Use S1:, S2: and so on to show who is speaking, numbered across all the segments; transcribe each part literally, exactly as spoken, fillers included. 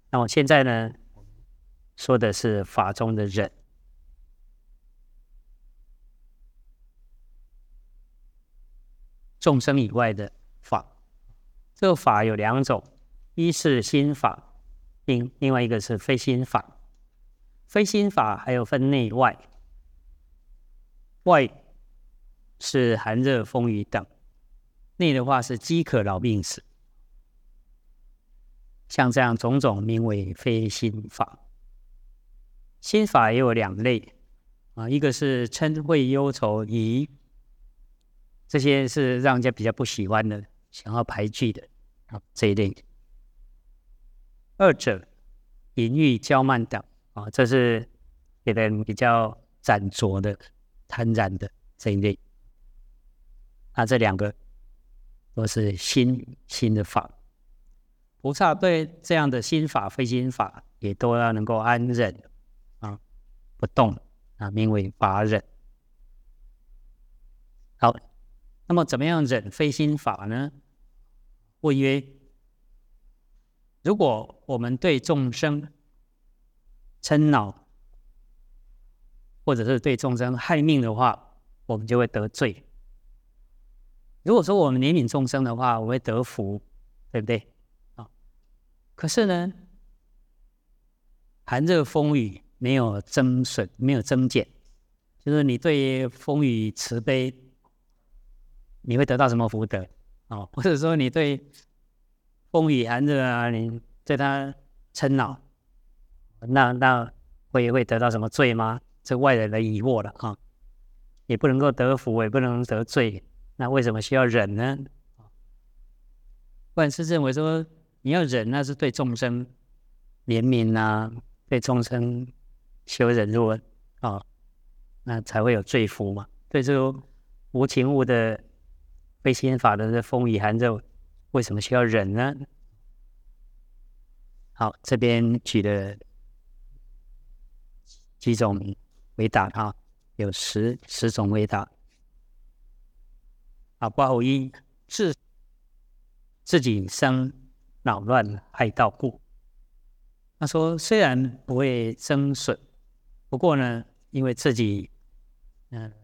S1: 那我现在呢，说的是法中的忍。众生以外的法，这个法有两种，一是心法，另另外一个是非心法。非心法还有分内外，外是寒热风雨等，内的话是饥渴劳病死。像这样种种名为非心法。心法也有两类啊，一个是嗔恚忧愁疑，这些是让人家比较不喜欢的，想要排拒的啊这一类。二者淫欲骄慢等啊，这是给人比较斩着的、贪婪的这一类。那这两个都是心心的法。菩萨对这样的心法、非心法也都要能够安忍啊，不动啊，名为法忍。好，那么怎么样忍非心法呢？问曰：如果我们对众生嗔恼，或者是对众生害命的话，我们就会得罪。如果说我们怜悯众生的话，我会得福，对不对？可是呢，寒热风雨没有增损，没有增减，就是你对风雨慈悲，你会得到什么福德啊？或者说你对风雨寒热啊，你对他嗔恼，那那会会得到什么罪吗？这外人的疑惑了啊，也不能够得福，也不能得罪，那为什么需要忍呢？观世认为说，你要忍，那是对众生怜悯啊，对众生修忍辱啊、哦，那才会有罪福嘛。对这个无情物的非心法的风雨寒热，为什么需要忍呢？好，这边举了几种回答啊，有十十种回答。啊，括弧一，自自己生恼乱害道故。他说，虽然不会增损，不过呢，因为自己，嗯、呃，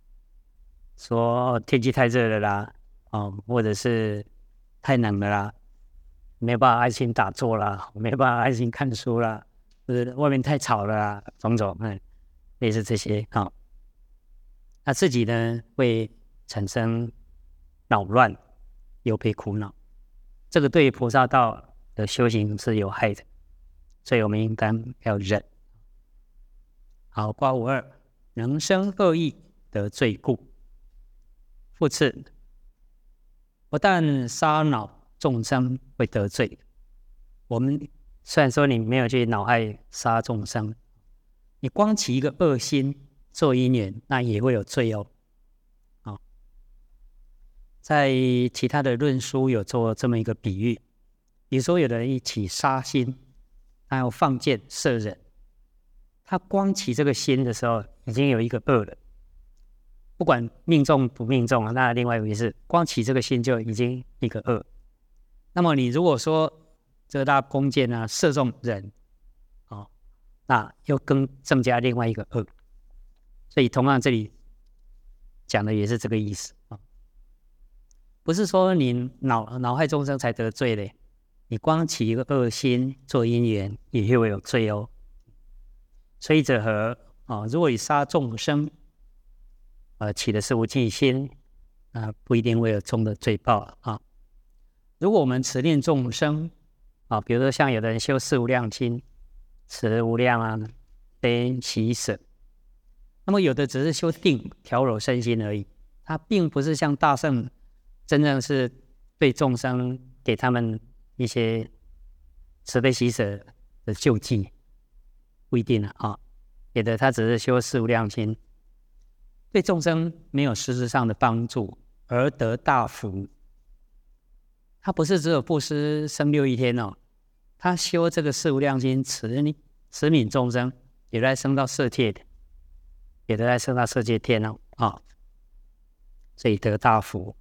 S1: 说天气太热了啦，哦，或者是太冷了啦，没有办法安心打坐啦，没有办法安心看书啦，或者外面太吵了啦，种种，嗯，类似这些啊、哦。那自己呢，会产生恼乱、忧悲苦恼，这个对菩萨道的修行是有害的。所以我们应当要忍。好，括弧二，能生恶意得罪故。复次，不但杀恼众生会得罪，我们虽然说你没有去恼害杀众生，你光起一个恶心做因缘，那也会有罪哦。哦，在其他的论书有做这么一个比喻，比如说有的人一起杀心，他要放箭射人，他光起这个心的时候，已经有一个恶了。不管命中不命中啊，那另外一回事。光起这个心就已经一个恶。那么你如果说这个大弓箭啊射中人，哦，那又更增加另外一个恶。所以同样这里讲的也是这个意思啊，不是说你恼恼害众生才得罪嘞。你光起一个恶心做因缘，也会有罪哦。所以者何啊？如果你杀众生，呃，起的是无记心，啊、呃，不一定会有重的罪报啊。如果我们持念众生啊，比如说像有的人修四无量心，持无量啊、悲喜舍，那么有的只是修定调柔身心而已，他并不是像大圣真正是对众生给他们一些慈悲喜舍的救济，不一定啊。有的他只是修四无量心，对众生没有实质上的帮助，而得大福。他不是只有布施生六一天哦，他修这个四无量心，慈慈悯众生，也来升到色界的，也来升到色界天哦啊，所以得大福。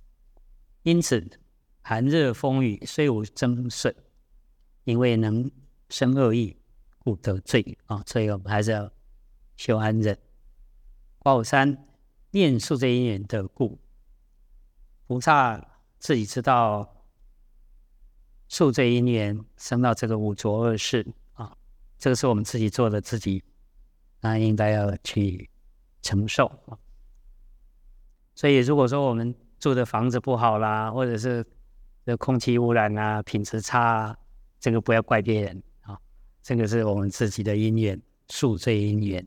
S1: 因此，寒热风雨虽无增损，因为能生恶意，故得罪啊，所以我们还是要修安忍。卦五三，念宿罪因缘得故。菩萨自己知道宿罪因缘生到这个五浊恶世啊，这个是我们自己做的，自己那应该要去承受啊。所以如果说我们住的房子不好啦，或者是这空气污染啊、品质差啊，这个不要怪别人啊，这个是我们自己的因缘，宿罪因缘，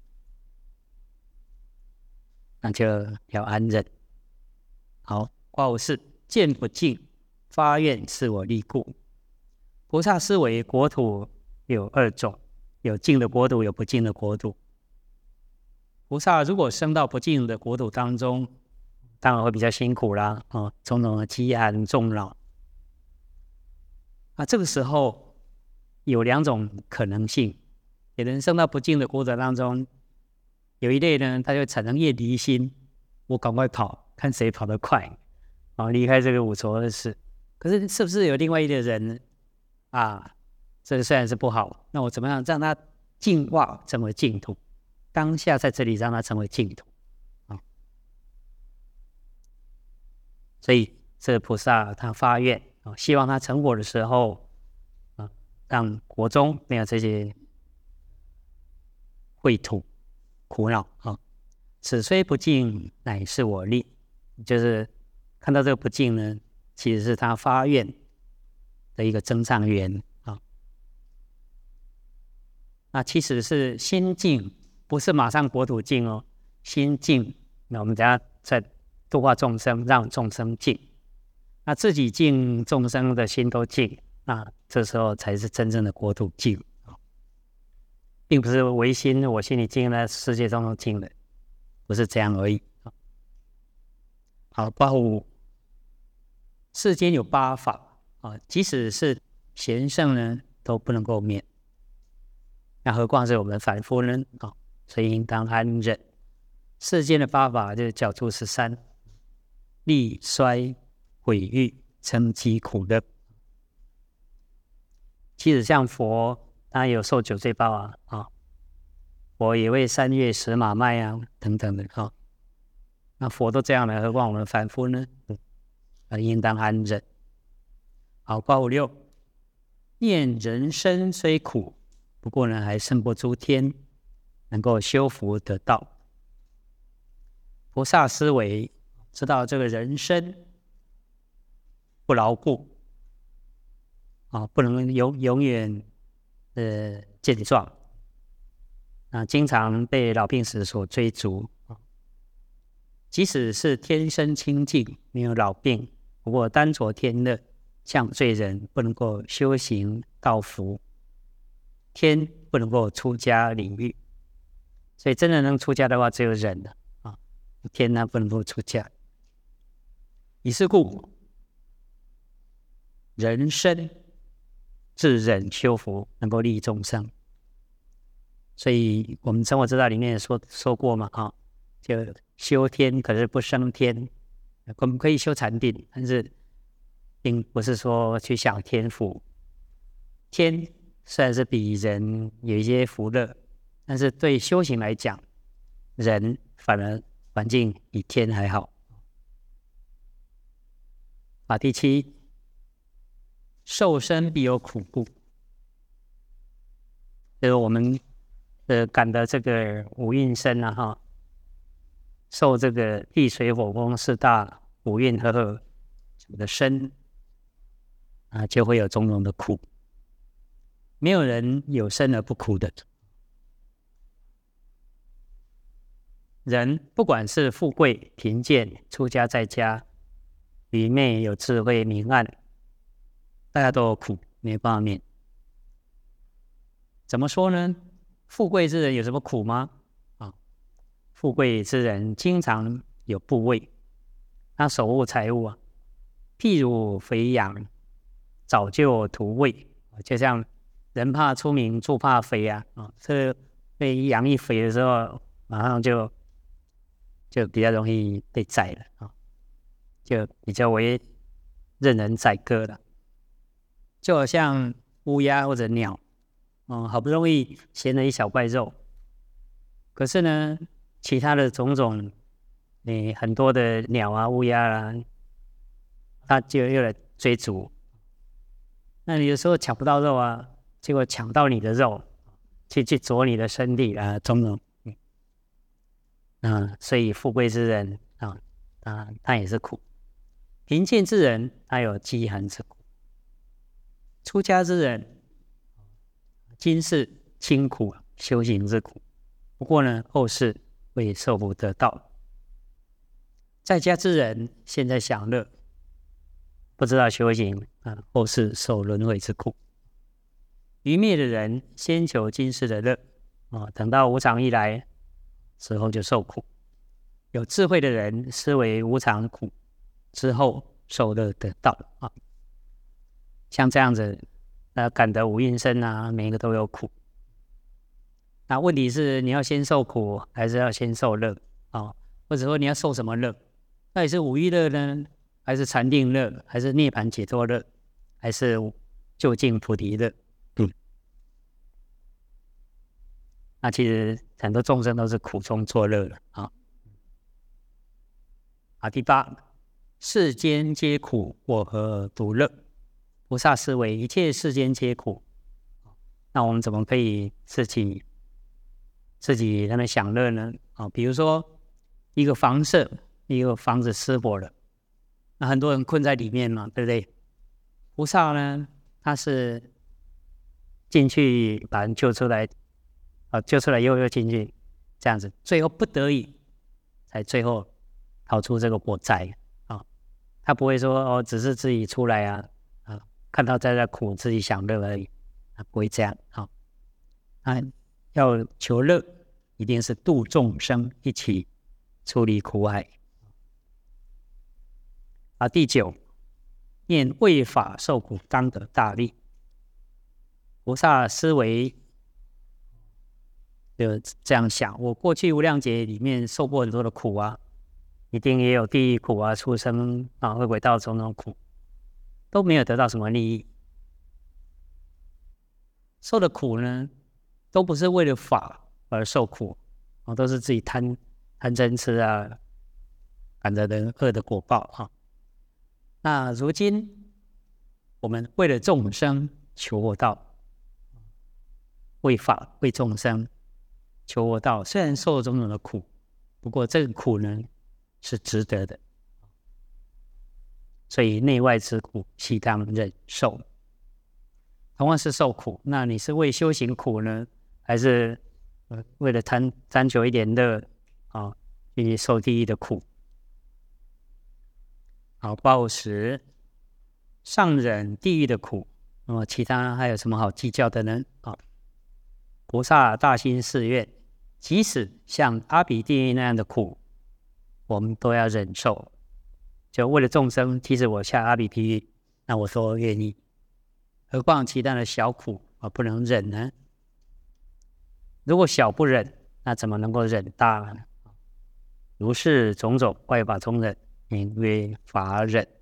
S1: 那就要安忍。好，卦五四，见不净，发愿是我利故。菩萨思维国土有二种，有净的国土，有不净的国土。菩萨如果生到不净的国土当中，当然会比较辛苦啦，哦，种种的饥寒重劳。啊，这个时候有两种可能性，有人生到不净的国土当中，有一类呢，他就产生厌离心，我赶快跑，看谁跑得快，啊，离开这个五浊恶世。可是是不是有另外一类人啊？这个虽然是不好，那我怎么样让他净化成为净土？当下在这里让他成为净土。所以这个菩萨他发愿啊，希望他成佛的时候啊，让国中没有这些秽土苦恼啊。此虽不净，乃是我利。就是看到这个不净呢，其实是他发愿的一个增上缘啊。那其实是心净，不是马上国土净哦，心净。那我们等一下再度化众生，让众生净，那自己净，众生的心都净，那这时候才是真正的国土净，并不是唯心我心里净了，世界中都净了，不是这样而已。好，卦五，世间有八法啊，即使是贤圣呢，都不能够免，那何况是我们凡夫呢？啊，所以应当安忍。世间的八法就是角诸十三。利衰毁誉嗔饥苦乐。其实像佛，他有受九罪报啊，啊，佛也为三月食马麦啊，等等的啊。那佛都这样了，何况我们凡夫呢？啊，应当安忍。好，卦五六，念人生虽苦，不过呢，还胜过诸天，能够修福得道。菩萨思维。知道这个人生不牢固啊，不能永永远呃健壮啊，经常被老病死所追逐啊。即使是天生清净，没有老病，不过单着天乐，像罪人不能够修行道福，天不能够出家领域，所以真的能出家的话，只有人了啊，天呢不能够出家。以是故，人生自忍修福，能够利益众生。所以我们生活之道里面也说说过嘛，啊，就修天可是不生天，我们可以修禅定，但是并不是说去享天福。天虽然是比人有一些福乐，但是对修行来讲，人反而环境比天还好。啊，第七，受生必有苦故，就是我们呃感的这个五蕴身啊，哈，受这个地水火风四大五蕴和合的身啊，就会有种种的苦。没有人有生而不苦的。人不管是富贵贫贱、出家在家、愚昧有智慧明暗，大家都有苦，没办法免。怎么说呢？富贵之人有什么苦吗？啊，富贵之人经常有部位，他守护财物啊，譬如肥羊，早就图位，就像人怕出名，猪怕肥啊，啊，这被羊一肥的时候，马上就就比较容易被宰了啊。就比较为任人宰割了，就好像乌鸦或者鸟嗯，好不容易衔了一小块肉，可是呢，其他的种种，你很多的鸟啊、乌鸦啊，它就又来追逐。那你有时候抢不到肉啊，结果抢到你的肉，去去啄你的身体啊，种种。嗯，嗯，所以富贵之人啊啊，他也是苦；贫贱之人，他有饥寒之苦；出家之人，今世清苦修行之苦。不过呢，后世会受福得道。在家之人现在享乐，不知道修行啊，后世受轮回之苦。愚昧的人先求今世的乐啊，等到无常一来，之后就受苦。有智慧的人思维无常苦，之后受乐得道啊。像这样子，那感得五蕴生啊，每一个都有苦。那问题是你要先受苦，还是要先受乐啊？或者说你要受什么乐？到底是五欲乐呢，还是禅定乐，还是涅槃解脱乐，还是究竟菩提乐？嗯，那其实很多众生都是苦中作乐了啊。啊，第八，世间皆苦，我何独乐？菩萨思维一切世间皆苦，那我们怎么可以自己自己在那享乐呢？啊，比如说一个房舍，一个房子失火了，那很多人困在里面嘛，对不对？菩萨呢，他是进去把人救出来，啊，救出来又又进去，这样子，最后不得已才最后逃出这个火灾啊。他不会说哦，只是自己出来啊啊，看到在这苦，自己享乐而已，啊，不会这样啊。啊，要求乐，一定是度众生，一起处理苦海。啊，第九，念为法受苦，当得大利。菩萨思维就这样想：我过去无量劫里面受过很多的苦啊，一定也有地狱苦啊、畜生啊、恶鬼道种种苦，都没有得到什么利益。受的苦呢，都不是为了法而受苦，啊，都是自己贪贪嗔痴啊，感着人恶的果报啊。那如今我们为了众生求佛道，为法为众生求佛道，虽然受了种种的苦，不过这个苦呢是值得的，所以内外之苦悉当忍受。同样是受苦，那你是为修行苦呢，还是、呃、为了贪贪求一点乐啊，去受地狱的苦？好，报十，上忍地狱的苦，那么其他还有什么好计较的呢？啊，菩萨大心誓愿，即使像阿鼻地狱那样的苦，我们都要忍受。就为了众生，即使我下阿鼻地狱，那我都愿意。何况其他的小苦啊，不能忍呢？如果小不忍，那怎么能够忍大呢？如是种种外法中忍，名曰法忍。